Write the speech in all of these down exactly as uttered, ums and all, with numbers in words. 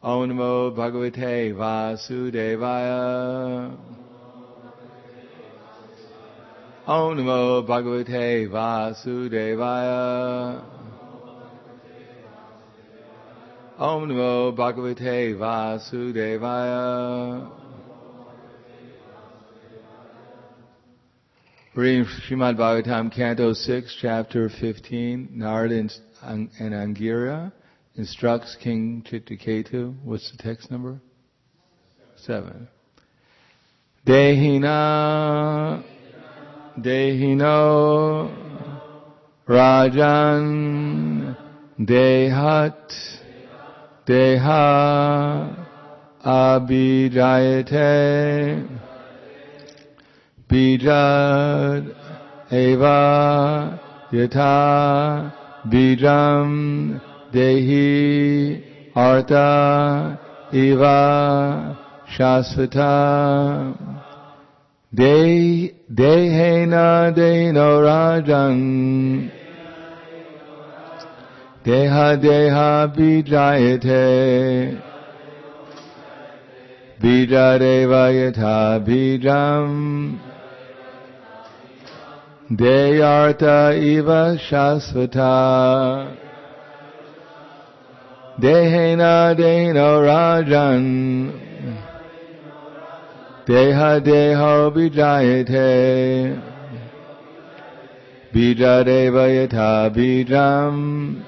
Om Namo Bhagavate Vasudevaya. Om Namo Bhagavate Vasudevaya. Om Namo Bhagavate Vasudevaya. Reading Srimad Bhagavatam, Canto six, Chapter fifteen, Narada and Angira instructs King Chitraketu. What's the text number? Seven. Dehina, Dehino, Rajan, Dehat, Deha, Abhijayate, Bijad, Eva, Yata, Bijam, Dehi, Arta, Eva, Shasvata, De, Dehena, Dehino Rajan, Deha, Deha, Bijayate, Bijadeva, Yata, Bijam, Deyarta Eva Shasvata, Dehena Dehino Rajan, Deha Deho Bijayate, Bijadeva Yata Bijam,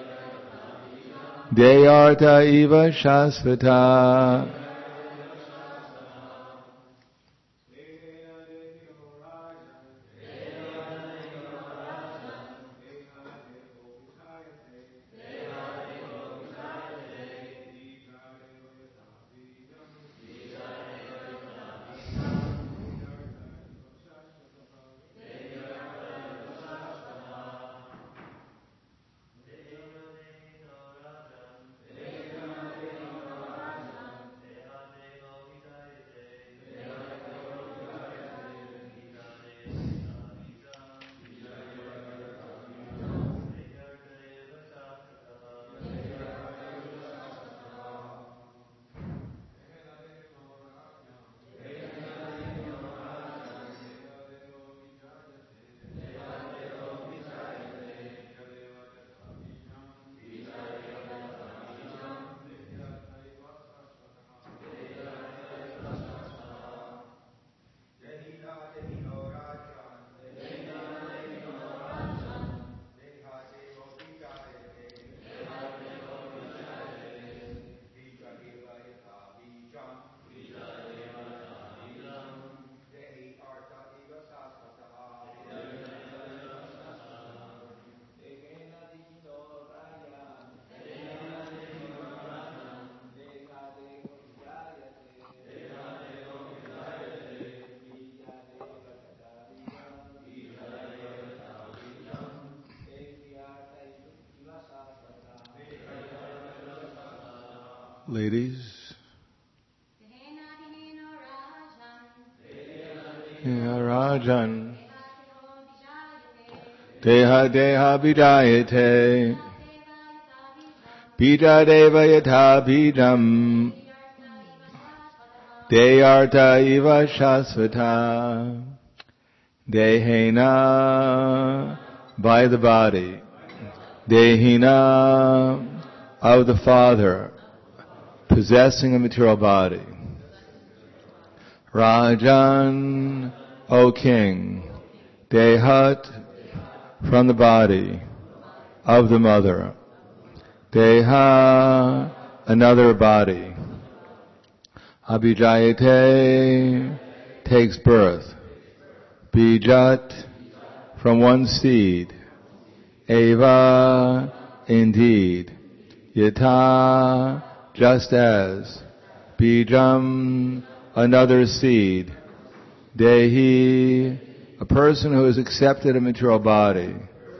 Deyarta Eva Shasvata. Ladies. Rajan. Deha Deha Bijayate. Bijadeva Yata Bijam. Deyarta Eva Shasvata. Dehena, by the body. Dehina, of the father, possessing a material body. Rajan, O king. Dehat, from the body of the mother. Deha, another body. Abhijayate, takes birth. Bijat, from one seed. Eva, indeed. Yata, just as. Bijam, another seed. Dehi, a person who has accepted a material body.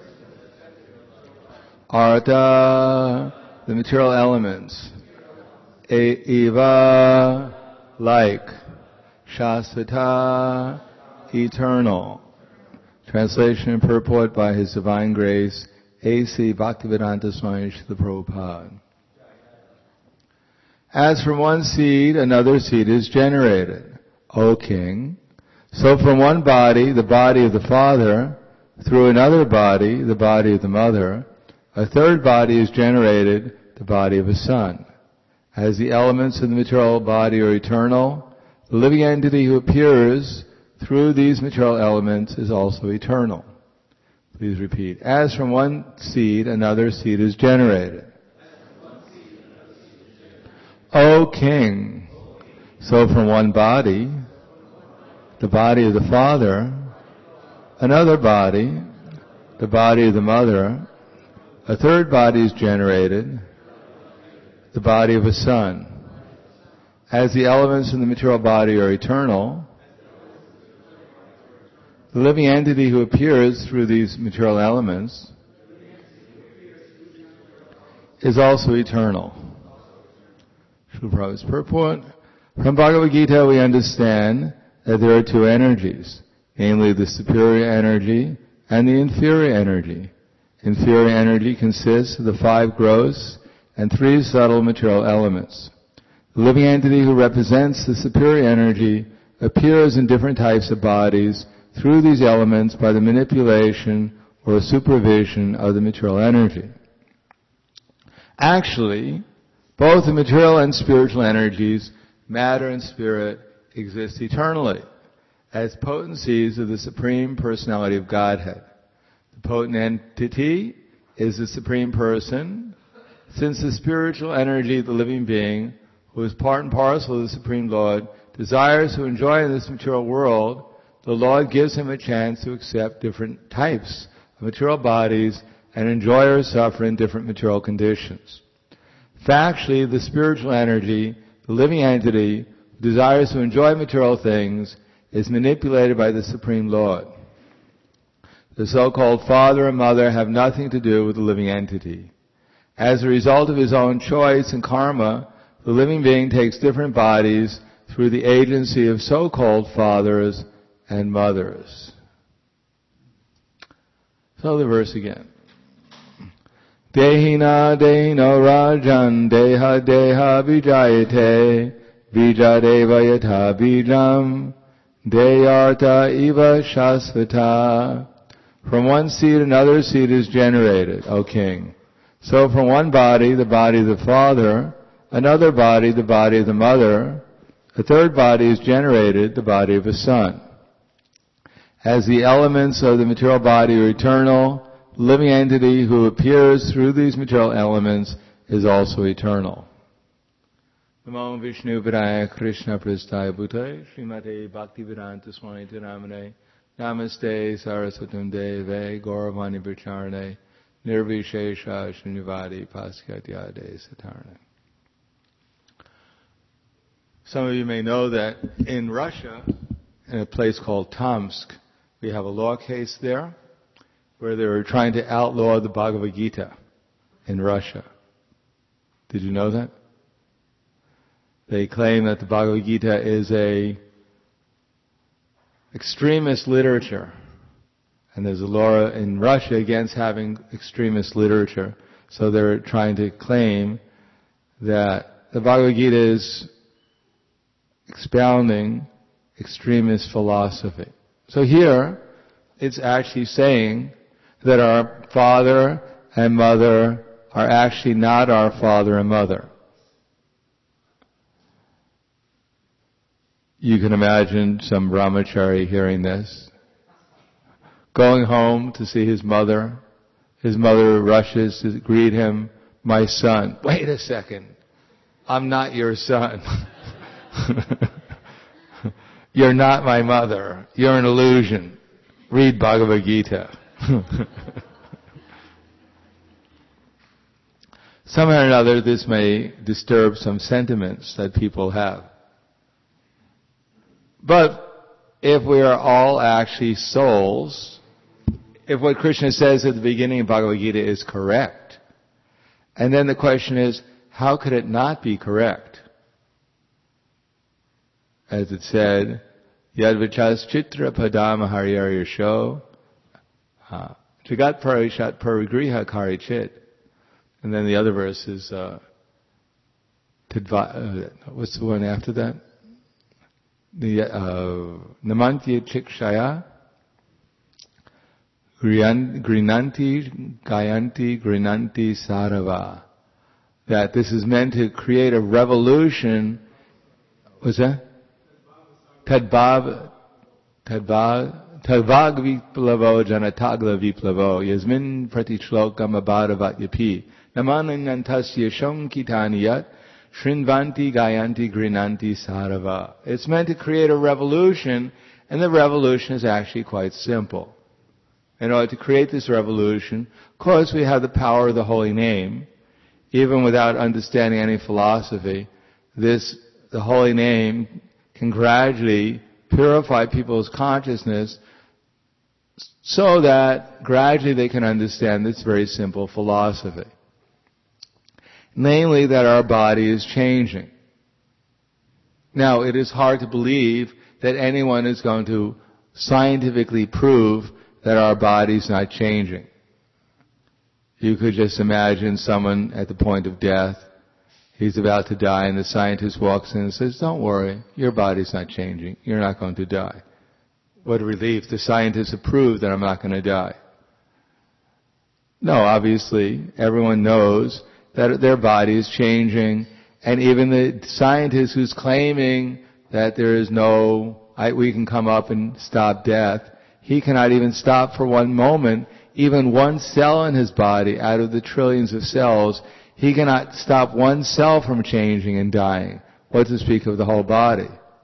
Arta, the material elements. E- Eva, like. Shasvata, eternal. Translation and purport by His Divine Grace, A C Bhaktivedanta Swami Srila Prabhupada. As from one seed, another seed is generated, O king. So from one body, the body of the father, through another body, the body of the mother, a third body is generated, the body of a son. As the elements of the material body are eternal, the living entity who appears through these material elements is also eternal. Please repeat. As from one seed, another seed is generated. O king, so from one body, the body of the father, another body, the body of the mother, a third body is generated, the body of a son. As the elements in the material body are eternal, the living entity who appears through these material elements is also eternal. Srila Prabhupada's purport. From Bhagavad Gita we understand that there are two energies, namely the superior energy and the inferior energy. Inferior energy consists of the five gross and three subtle material elements. The living entity who represents the superior energy appears in different types of bodies through these elements by the manipulation or supervision of the material energy. Actually, both the material and spiritual energies, matter and spirit, exist eternally as potencies of the Supreme Personality of Godhead. The potent entity is the Supreme Person, since the spiritual energy of the living being, who is part and parcel of the Supreme Lord, desires to enjoy in this material world. The Lord gives him a chance to accept different types of material bodies and enjoy or suffer in different material conditions. Factually, the spiritual energy, the living entity, who desires to enjoy material things, is manipulated by the Supreme Lord. The so-called father and mother have nothing to do with the living entity. As a result of his own choice and karma, the living being takes different bodies through the agency of so-called fathers and mothers. So the verse again. Dehina dehino rajan deha deha vijayate vijadeva yatha vijam deyarta iva shasvata. From one seed another seed is generated, O king. So from one body, the body of the father, another body, the body of the mother, a third body is generated, the body of a son. As the elements of the material body are eternal, the living entity who appears through these material elements is also eternal. Namo Vishnu Padaya Krishna Prasthaya Bhutaya Srimate Bhaktivedanta Swami Namane Namaste Saraswatam Deve Gauravani Pracharane Nirvishesha Srinivadi Paskatyade Satarane. Some of you may know that in Russia, in a place called Tomsk, we have a law case there where they were trying to outlaw the Bhagavad Gita in Russia. Did you know that? They claim that the Bhagavad Gita is a extremist literature. And there's a law in Russia against having extremist literature. So they're trying to claim that the Bhagavad Gita is expounding extremist philosophy. So here, it's actually saying that our father and mother are actually not our father and mother. You can imagine some brahmachari hearing this, going home to see his mother. His mother rushes to greet him, my son. Wait a second. I'm not your son. You're not my mother. You're an illusion. Read Bhagavad Gita. Somehow or another, this may disturb some sentiments that people have. But if we are all actually souls, if what Krishna says at the beginning of Bhagavad Gita is correct, and then the question is, how could it not be correct? As it said, Yad vichas chitra padama haryarya sho, jagat parishat parigriha karichit. And then the other verse is, uh, Tadva, uh, what's the one after that? The uh, Namantya Chikshaya, Grinanti, Gayanti, Grinanti Sarava. That this is meant to create a revolution. What's that? Tadbhav, Tadbhav, Tadvag Viplavo Janatagla Viplavo, Yasmin Pratichlokam Abhadavat Yapi, Namanantasya Shankitaniyat, Shrinvanti Gayanti Grinanti Sarava. It's meant to create a revolution, and the revolution is actually quite simple. In order to create this revolution, of course we have the power of the holy name. Even without understanding any philosophy, this, the holy name can gradually purify people's consciousness so that gradually they can understand this very simple philosophy. Namely, that our body is changing. Now, it is hard to believe that anyone is going to scientifically prove that our body is not changing. You could just imagine someone at the point of death, he's about to die, and the scientist walks in and says, "Don't worry, your body's not changing. You're not going to die." What a relief. The scientists have proved that I'm not going to die. No, obviously, everyone knows that their body is changing, and even the scientist who's claiming that there is no, I, we can come up and stop death, he cannot even stop for one moment. Even one cell in his body, out of the trillions of cells, he cannot stop one cell from changing and dying. What to speak of the whole body?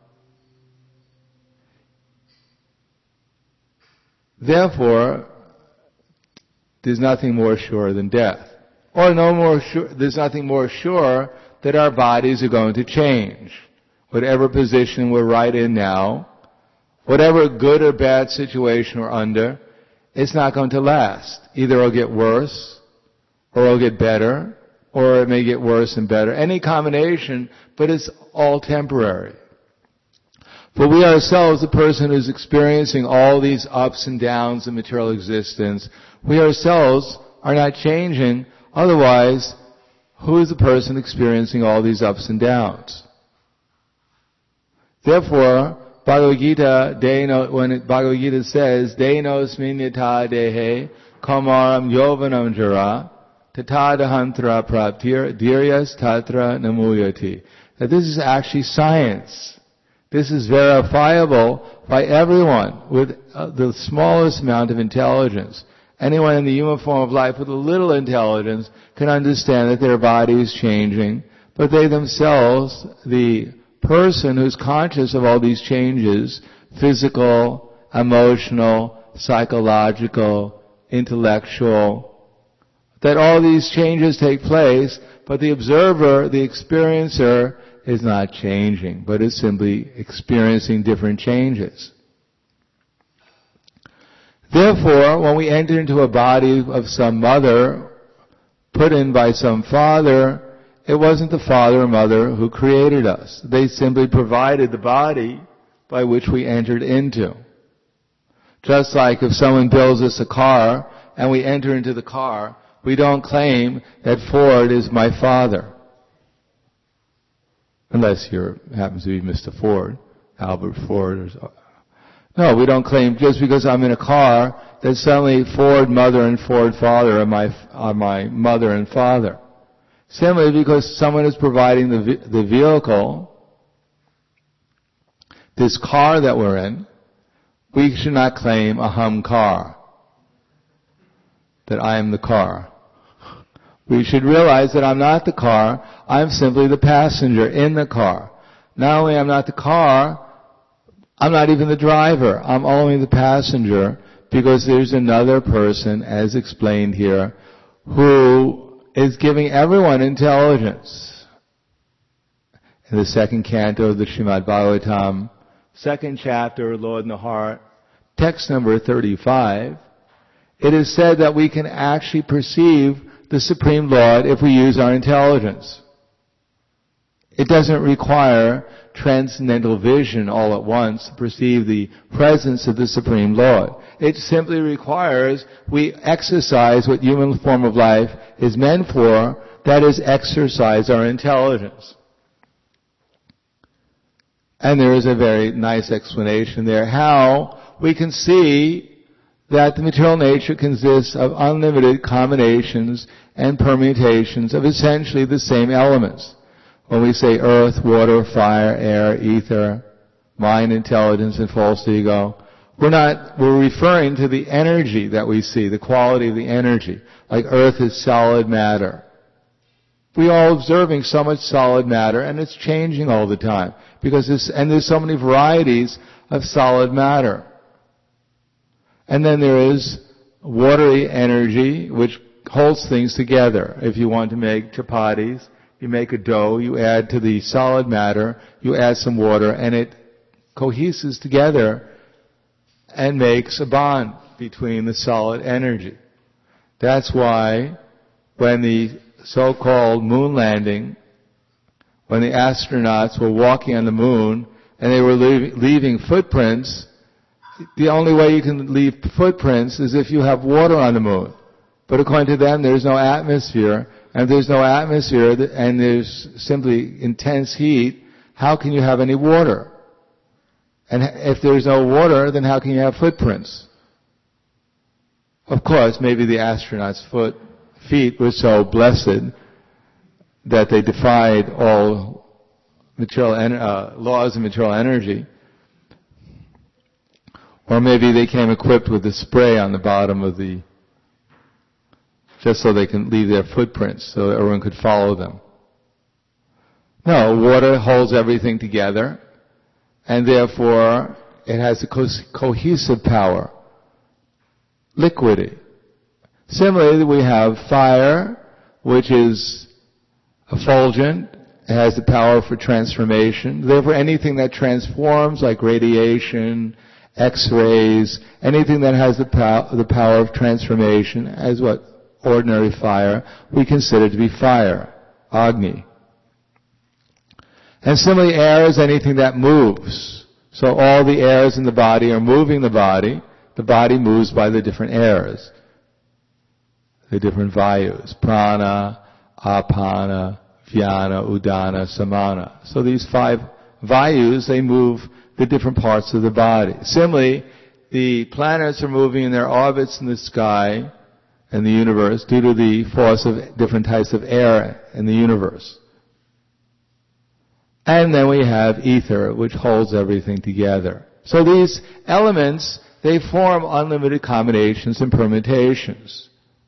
Therefore, there's nothing more sure than death. Or no more sure, there's nothing more sure that our bodies are going to change. Whatever position we're right in now, whatever good or bad situation we're under, it's not going to last. Either it'll get worse, or it'll get better, or it may get worse and better. Any combination, but it's all temporary. For we ourselves, the person who's experiencing all these ups and downs in material existence, we ourselves are not changing. Otherwise, who is the person experiencing all these ups and downs? Therefore, Bhagavad Gita, Deno, when it, Bhagavad Gita says, Denos minyata dehe, kamaram yovanam jara, tatadahantra praptir, diryas tatra namuyati. That this is actually science. This is verifiable by everyone with uh, the smallest amount of intelligence. Anyone in the human form of life with a little intelligence can understand that their body is changing, but they themselves, the person who's conscious of all these changes, physical, emotional, psychological, intellectual, that all these changes take place, but the observer, the experiencer, is not changing, but is simply experiencing different changes. Therefore, when we enter into a body of some mother, put in by some father, it wasn't the father or mother who created us. They simply provided the body by which we entered into. Just like if someone builds us a car and we enter into the car, we don't claim that Ford is my father. Unless you happens to be Mister Ford, Albert Ford. Or so. No, we don't claim just because I'm in a car that suddenly Ford mother and Ford father are my, are my mother and father. Simply because someone is providing the, the vehicle, this car that we're in, we should not claim a hum car, that I am the car. We should realize that I'm not the car, I'm simply the passenger in the car. Not only I'm not the car, I'm not even the driver, I'm only the passenger, because there's another person, as explained here, who is giving everyone intelligence. In the second canto of the Srimad Bhagavatam, second chapter, Lord in the Heart, text number thirty-five, it is said that we can actually perceive the Supreme Lord if we use our intelligence. It doesn't require transcendental vision all at once to perceive the presence of the Supreme Lord. It simply requires we exercise what human form of life is meant for, that is, exercise our intelligence. And there is a very nice explanation there how we can see that the material nature consists of unlimited combinations and permutations of essentially the same elements. When we say earth, water, fire, air, ether, mind, intelligence, and false ego, we're not, we're referring to the energy that we see, the quality of the energy. Like earth is solid matter. We are observing so much solid matter, and it's changing all the time. Because it's, and there's so many varieties of solid matter. And then there is watery energy, which holds things together. If you want to make chapatis, you make a dough, you add to the solid matter, you add some water, and it coheses together and makes a bond between the solid energy. That's why when the so-called moon landing, when the astronauts were walking on the moon and they were leaving, leaving footprints, the only way you can leave footprints is if you have water on the moon. But according to them, there's no atmosphere, and if there's no atmosphere and there's simply intense heat, how can you have any water? And if there's no water, then how can you have footprints? Of course, maybe the astronauts' foot, feet were so blessed that they defied all material en- uh, laws of material energy. Or maybe they came equipped with a spray on the bottom of the, just so they can leave their footprints, so everyone could follow them. No, water holds everything together, and therefore it has a co- cohesive power, liquidity. Similarly, we have fire, which is effulgent. It has the power for transformation. Therefore, anything that transforms, like radiation, X-rays, anything that has the, pow- the power of transformation, as what ordinary fire, we consider to be fire, Agni. And similarly, air is anything that moves. So all the airs in the body are moving the body. The body moves by the different airs, the different vayus, prana, apana, vyana, udana, samana. So these five vayus, they move the different parts of the body. Similarly, the planets are moving in their orbits in the sky and the universe due to the force of different types of air in the universe. And then we have ether, which holds everything together. So these elements, they form unlimited combinations and permutations.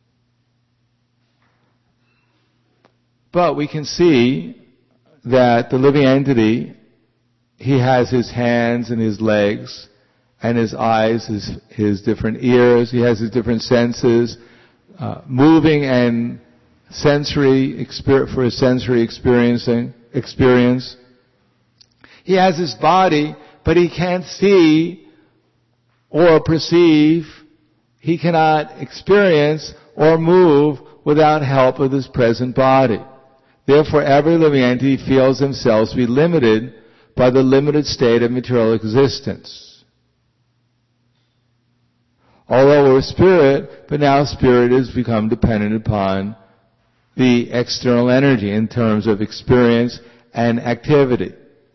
But we can see that the living entity, he has his hands and his legs and his eyes, his, his different ears, he has his different senses, uh, moving and sensory, exper- for his sensory experiencing, experience. He has his body, but he can't see or perceive, he cannot experience or move without help of this present body. Therefore, every living entity feels themselves to be limited by the limited state of material existence. Although we're spirit, but now spirit has become dependent upon the external energy in terms of experience and activity.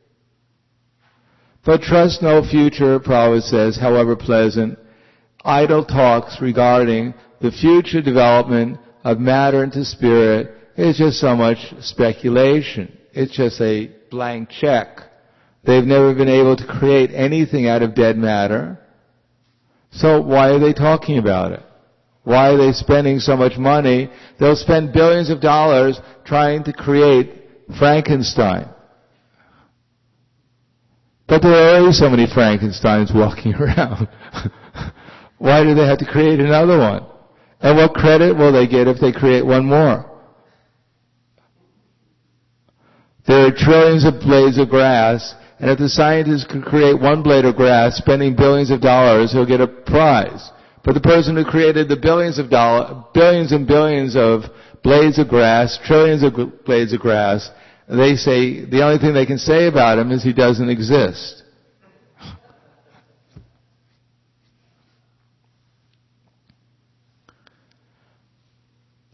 But trust no future, Prabhupada says, however pleasant, idle talks regarding the future development of matter into spirit is just so much speculation. It's just a blank check. They've never been able to create anything out of dead matter. So why are they talking about it? Why are they spending so much money? They'll spend billions of dollars trying to create Frankenstein. But there are already so many Frankensteins walking around. Why do they have to create another one? And what credit will they get if they create one more? There are trillions of blades of grass, and if the scientist can create one blade of grass, spending billions of dollars, he'll get a prize. But the person who created the billions of dollars, billions and billions of blades of grass, trillions of blades of grass, they say, the only thing they can say about him is he doesn't exist.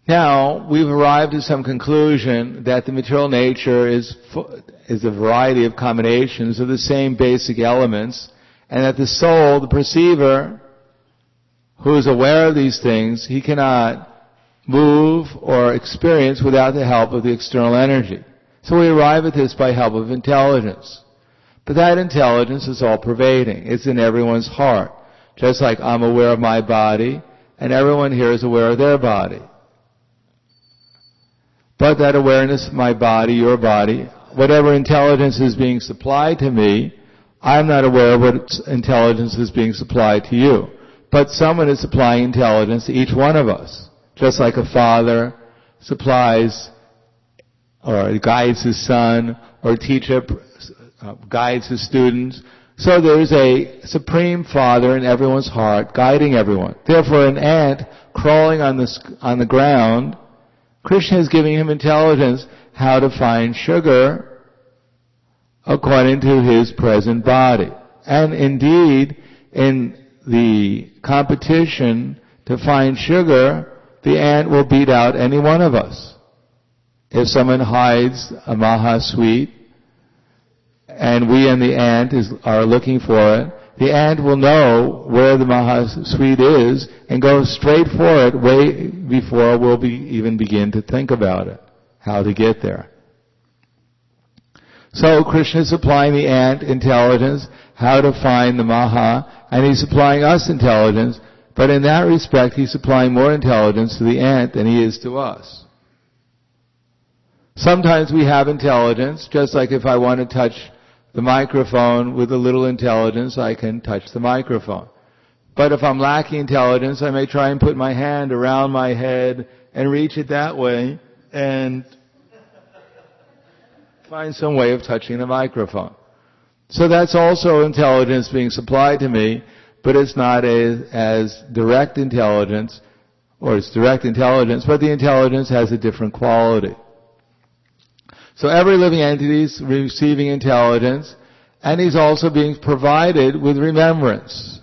Now, we've arrived at some conclusion that the material nature is, is a variety of combinations of the same basic elements, and that the soul, the perceiver, who is aware of these things, he cannot move or experience without the help of the external energy. So we arrive at this by help of intelligence. But that intelligence is all-pervading. It's in everyone's heart. Just like I'm aware of my body, and everyone here is aware of their body. But that awareness of my body, your body, whatever intelligence is being supplied to me, I'm not aware of what intelligence is being supplied to you. But someone is supplying intelligence to each one of us. Just like a father supplies or guides his son, or a teacher uh, guides his students. So there's a Supreme Father in everyone's heart guiding everyone. Therefore, an ant crawling on the, on the ground, Krishna is giving him intelligence how to find sugar according to his present body. And indeed, in the competition to find sugar, the ant will beat out any one of us. If someone hides a maha sweet, and we and the ant is, are looking for it, the ant will know where the maha sweet is and go straight for it way before we'll be, even begin to think about it, how to get there. So Krishna is supplying the ant intelligence, how to find the maha, and he's supplying us intelligence, but in that respect he's supplying more intelligence to the ant than he is to us. Sometimes we have intelligence, just like if I want to touch the microphone with a little intelligence, I can touch the microphone. But if I'm lacking intelligence, I may try and put my hand around my head and reach it that way and find some way of touching the microphone. So that's also intelligence being supplied to me, but it's not as, as direct intelligence, or it's direct intelligence, but the intelligence has a different quality. So every living entity is receiving intelligence, and he's also being provided with remembrance.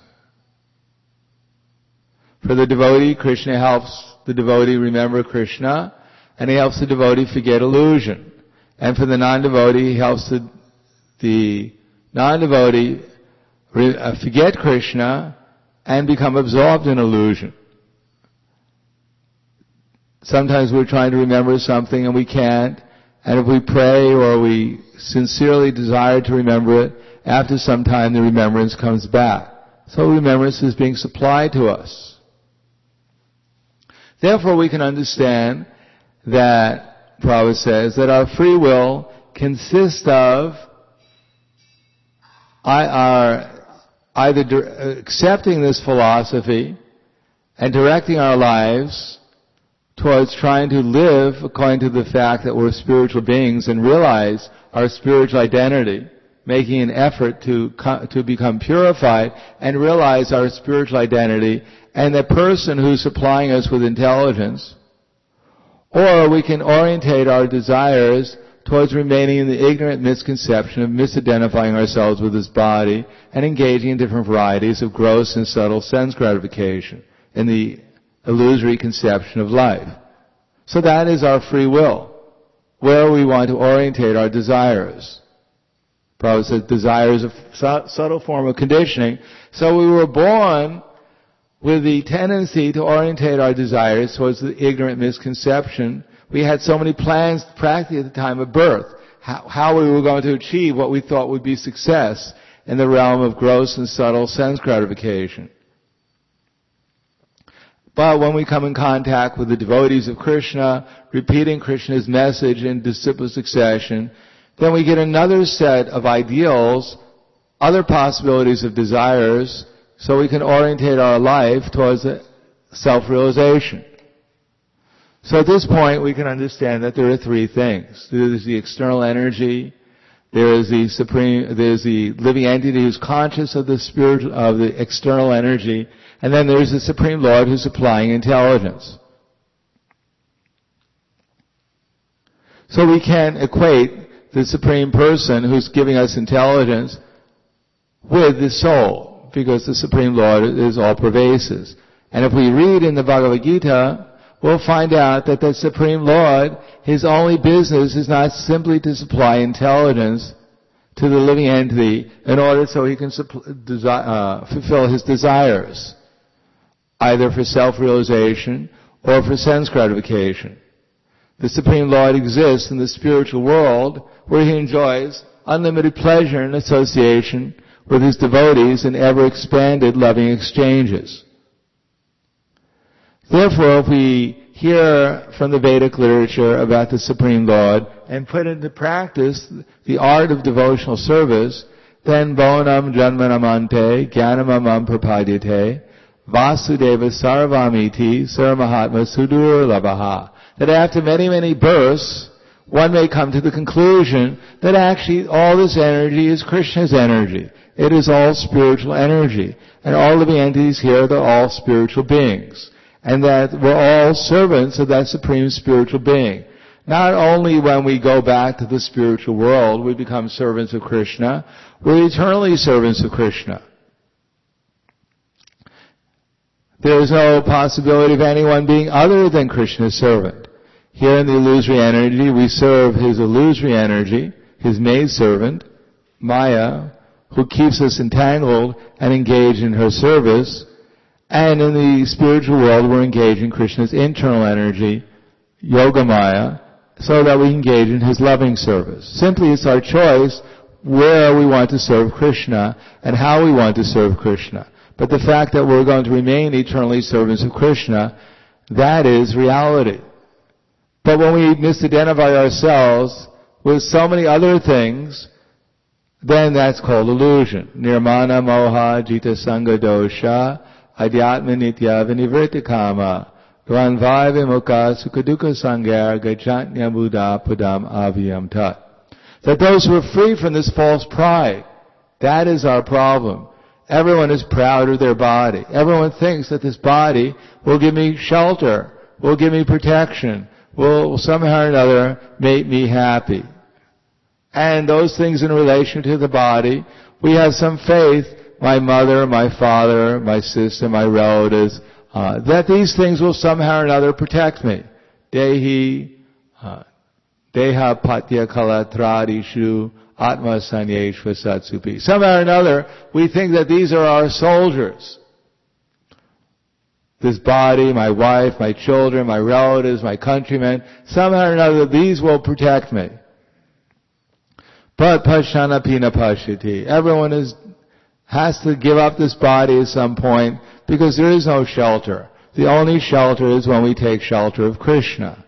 For the devotee, Krishna helps the devotee remember Krishna, and he helps the devotee forget illusion. And for the non-devotee, he helps the, the non-devotee re, uh, forget Krishna and become absorbed in illusion. Sometimes we're trying to remember something and we can't. And if we pray or we sincerely desire to remember it, after some time the remembrance comes back. So remembrance is being supplied to us. Therefore we can understand that, Prabhupada says, that our free will consists of our either accepting this philosophy and directing our lives towards trying to live according to the fact that we're spiritual beings and realize our spiritual identity, making an effort to to become purified and realize our spiritual identity and the person who's supplying us with intelligence. Or we can orientate our desires towards remaining in the ignorant misconception of misidentifying ourselves with this body and engaging in different varieties of gross and subtle sense gratification in the illusory conception of life. So that is our free will, where we want to orientate our desires. Prabhupada says desire is a su- subtle form of conditioning. So we were born with the tendency to orientate our desires towards the ignorant misconception. We had so many plans practically at the time of birth, how, how we were going to achieve what we thought would be success in the realm of gross and subtle sense gratification. But when we come in contact with the devotees of Krishna, repeating Krishna's message in disciple succession, then we get another set of ideals, other possibilities of desires, so we can orientate our life towards self-realization. So at this point we can understand that there are three things. There is the external energy, there is the supreme, there is the living entity who's conscious of the spirit, of the external energy, and then there's the Supreme Lord who's supplying intelligence. So we can equate the Supreme Person who's giving us intelligence with the soul, because the Supreme Lord is all pervasive. And if we read in the Bhagavad Gita, we'll find out that the Supreme Lord, His only business is not simply to supply intelligence to the living entity in order so He can supp- desi- uh, fulfill His desires, either for self-realization or for sense gratification. The Supreme Lord exists in the spiritual world where He enjoys unlimited pleasure in association with His devotees in ever-expanded loving exchanges. Therefore, if we hear from the Vedic literature about the Supreme Lord and put into practice the art of devotional service, then bonam janmanamante jnanamam prapadyate vasudeva sarvamiti saramahatma sudurlabhaha. That after many, many births, one may come to the conclusion that actually all this energy is Krishna's energy. It is all spiritual energy. And all living entities here, they're all spiritual beings. And that we're all servants of that supreme spiritual being. Not only when we go back to the spiritual world, we become servants of Krishna, we're eternally servants of Krishna. There is no possibility of anyone being other than Krishna's servant. Here in the illusory energy, we serve His illusory energy, His maidservant, Maya, who keeps us entangled and engaged in her service. And in the spiritual world, we're engaged in Krishna's internal energy, Yogamaya, so that we engage in His loving service. Simply, it's our choice where we want to serve Krishna and how we want to serve Krishna. But the fact that we're going to remain eternally servants of Krishna, that is reality. But when we misidentify ourselves with so many other things, then that's called illusion. Nirmana moha jita sangha dosha adhyatma nitya vinivritta kama dvanvai vimukha sukhadukkha sanghar gacchantya buddha padam aviyam tat. That those who are free from this false pride, that is our problem. Everyone is proud of their body. Everyone thinks that this body will give me shelter, will give me protection, will somehow or another make me happy. And those things in relation to the body, we have some faith, my mother, my father, my sister, my relatives, uh, that these things will somehow or another protect me. Dehi, uh, deha patya kalatradishu atma sanyeshva satsupi. Somehow or another, we think that these are our soldiers. This body, my wife, my children, my relatives, my countrymen, somehow or another, these will protect me. But pashana pina pashyati. Everyone is, has to give up this body at some point because there is no shelter. The only shelter is when we take shelter of Krishna.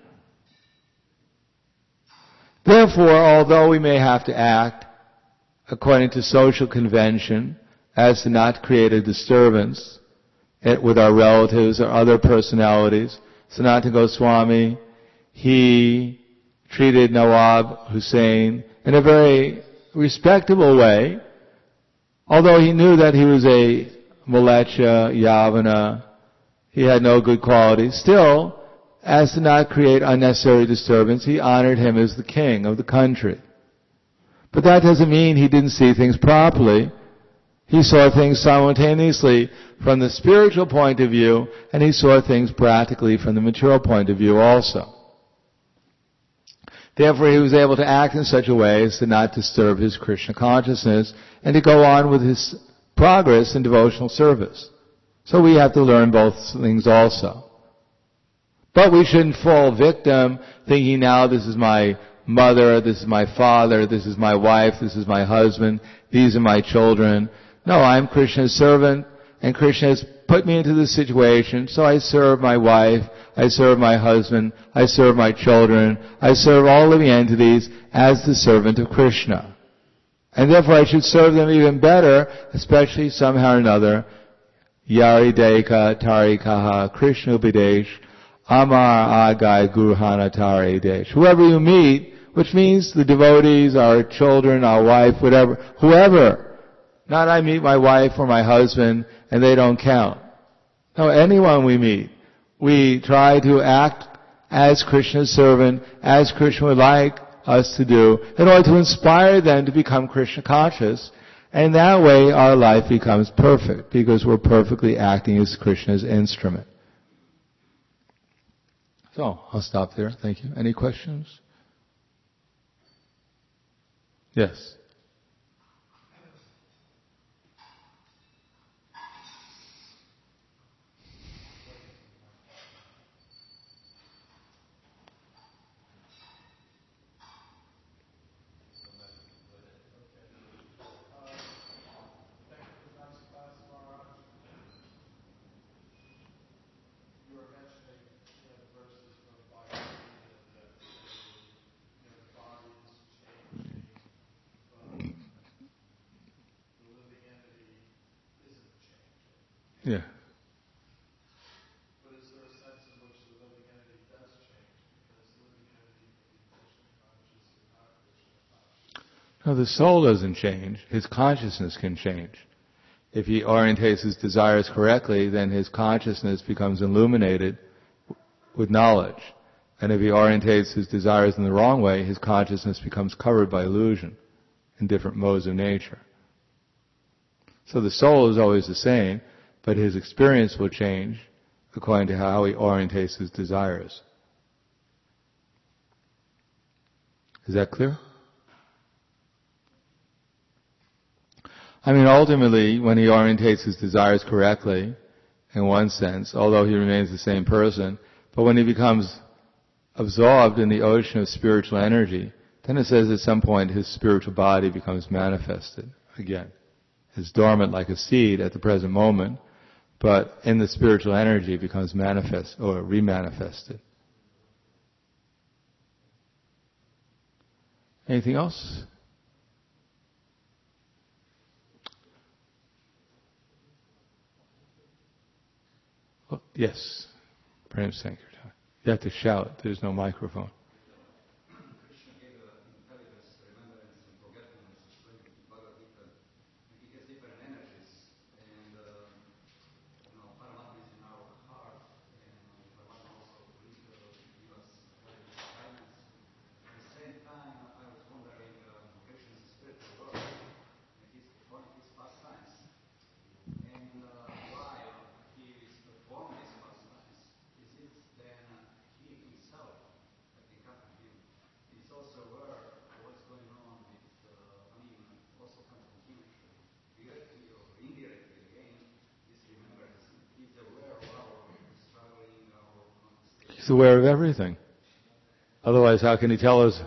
Therefore, although we may have to act according to social convention as to not create a disturbance with our relatives or other personalities, Sanatana Goswami, he treated Nawab Hussain in a very respectable way, although he knew that he was a Malecha, Yavana, he had no good qualities. Still, as to not create unnecessary disturbance, he honored him as the king of the country. But that doesn't mean he didn't see things properly. He saw things simultaneously from the spiritual point of view, and he saw things practically from the material point of view also. Therefore, he was able to act in such a way as to not disturb his Krishna consciousness and to go on with his progress in devotional service. So we have to learn both things also. But we shouldn't fall victim thinking now this is my mother, this is my father, this is my wife, this is my husband, these are my children. No, I'm Krishna's servant, and Krishna has put me into this situation, so I serve my wife, I serve my husband, I serve my children, I serve all living entities as the servant of Krishna. And therefore I should serve them even better, especially somehow or another. Yari Deka Tari Kaha Krishna Upadesh Amar Agai Guruhana Tari Desh. Whoever you meet, which means the devotees, our children, our wife, whatever, whoever. Not I meet my wife or my husband and they don't count. No, anyone we meet. We try to act as Krishna's servant, as Krishna would like us to do, in order to inspire them to become Krishna conscious. And that way our life becomes perfect, because we're perfectly acting as Krishna's instrument. So, I'll stop there. Thank you. Any questions? Yes. Yeah. But is there a sense in which the living entity does change? Because the living entity can be Krishna conscious and not Krishna conscious. No, the soul doesn't change. His consciousness can change. If he orientates his desires correctly, then his consciousness becomes illuminated with knowledge. And if he orientates his desires in the wrong way, his consciousness becomes covered by illusion in different modes of nature. So the soul is always the same, but his experience will change according to how he orientates his desires. Is that clear? I mean, ultimately, when he orientates his desires correctly, in one sense, although he remains the same person, but when he becomes absorbed in the ocean of spiritual energy, then it says at some point his spiritual body becomes manifested again. It's dormant like a seed at the present moment, but in the spiritual energy it becomes manifest or remanifested. Anything else? Oh, yes. Prem Sankirtan. You have to shout. There's no microphone. Krishna gave intelligence, remembrance, and forgetfulness, explained in Bhagavad Gita. He has different energies, and uh, you know, Paramatma is in our heart, and Paramatma also will uh, give us very good guidance. At the same time, I was wondering, uh, Krishna is a spiritual world, and he's performing his pastimes, and uh, while he is performing his pastimes, is it then uh, he himself that become him? He's also aware of what's going on with, uh, I mean, also kind of him, directly or indirectly again, this remembrance. He's aware of our struggling, our contestation. He's aware of everything. Otherwise, how can he tell us?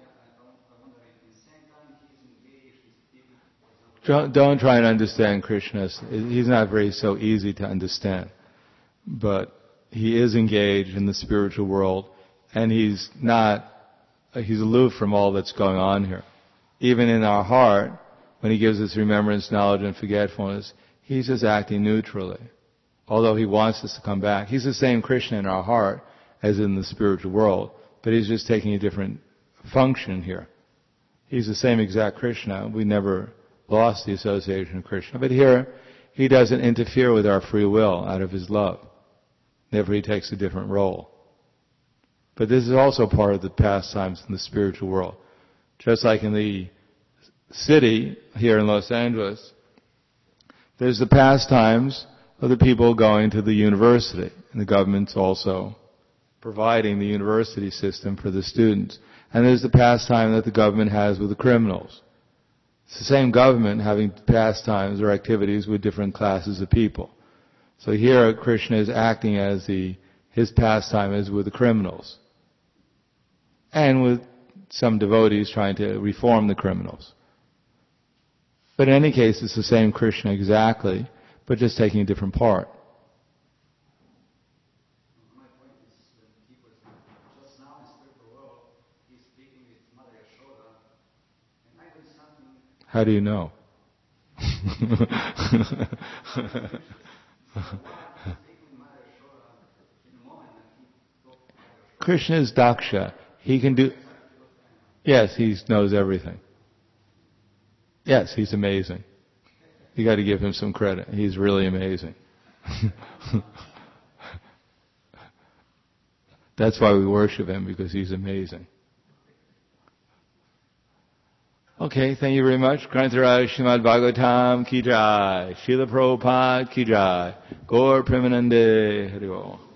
Don't, don't try and understand Krishna. He's not very so easy to understand. But he is engaged in the spiritual world, and he's not, he's aloof from all that's going on here. Even in our heart, when he gives us remembrance, knowledge, and forgetfulness, he's just acting neutrally. Although he wants us to come back. He's the same Krishna in our heart as in the spiritual world, but he's just taking a different function here. He's the same exact Krishna. We never lost the association of Krishna. But here, he doesn't interfere with our free will out of his love. Therefore, he takes a different role. But this is also part of the pastimes in the spiritual world. Just like in the city here in Los Angeles, there's the pastimes of the people going to the university. And the government's also providing the university system for the students. And there's the pastime that the government has with the criminals. It's the same government having pastimes or activities with different classes of people. So here Krishna is acting as the, his pastime is with the criminals. And with some devotees trying to reform the criminals. But in any case, it's the same Krishna exactly, but just taking a different part. My point is that he was just now in spiritual world, he's speaking with Mother Yashoda, and I do something. How do you know? Krishna is Daksha. He can do... Yes, he knows everything. Yes, he's amazing. You got to give him some credit. He's really amazing. That's why we worship him, because he's amazing. Okay, thank you very much. Grantaraj Srimad Bhagavatam ki jai. Srila Prabhupada ki jai. Gaur Premanande Hari Om.